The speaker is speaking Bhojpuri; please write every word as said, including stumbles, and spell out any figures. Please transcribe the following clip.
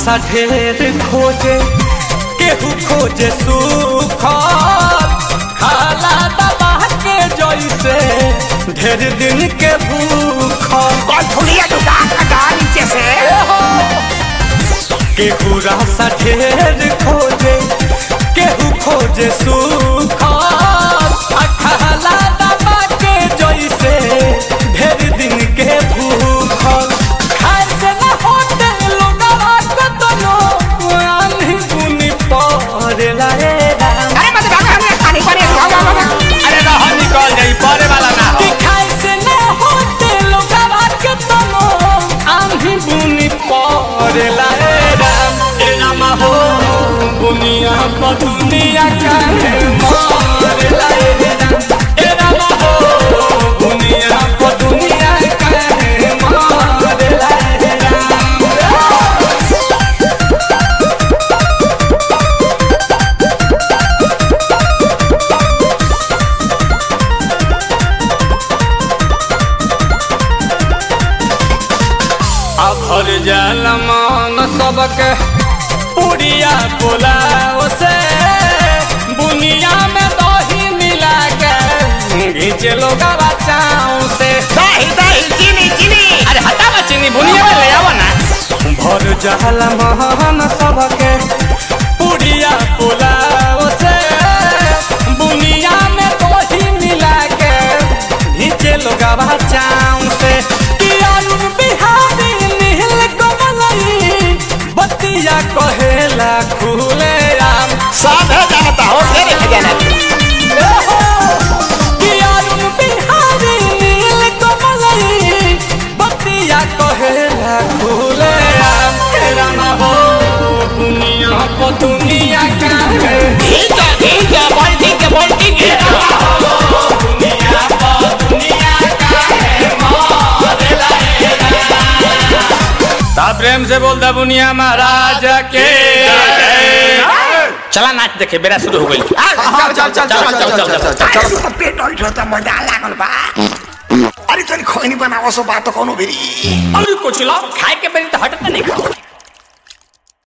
सा ढेर खोजे केहू खोजे सूखल खाला दबा के जैसे ढेर दिन के भूखल नीचे से केहू रासा ढेर खोजे केहू खोजे सूखल खाला दबा के जैसे ढेर दिन के भूखल खाए से न होते लोगवा के तनो आंधी बुनी पड़ेला रे राम। अरे मत भाग हमने पानी पानी अरे रहा निकल जाई परे वाला ना हो। खाए से न होते लोगवा के तनो आंधी बुनी पड़ेला रे राम। ए राम हो बुनिया पर दुनिया काहे मारेला रे राम। ए राम हो बुनिया पर दुनिया काहे मारेला रे राम। अभर जल मन सबके पुड़िया पुलाव से बुनिया में दही मिला के घीचे लोग बचाओ से दही दही चीनी चीनी अरे हटा बा चीनी बुनिया में ले आवा ना। भर जल मन सबके पुड़िया पुलाव से बुनिया में दही मिला के घीचे लोग बचाओ से बतिया कहेला खुले राम सब है जानता हो तेरे खजाना बिहारी नील कमलई बतिया कहेला खुले राम राम हो दुनिया को दुनिया काहे ठीक है ठीक है बोल ठीक है बोल ठीक है दुनिया को दुनिया काहे मारेला ता प्रेम से बोल दा बुनिया महाराज के चला नाच देखे बेरा शुरू हो गई। चल चल चल चल चल चल पेट उल्ट होता मजा लागल बा। अरे तनी खोनी बनावो सो बात कोनो भेरी अरे कुछ लो खाए के बेरी तो हटत नहीं।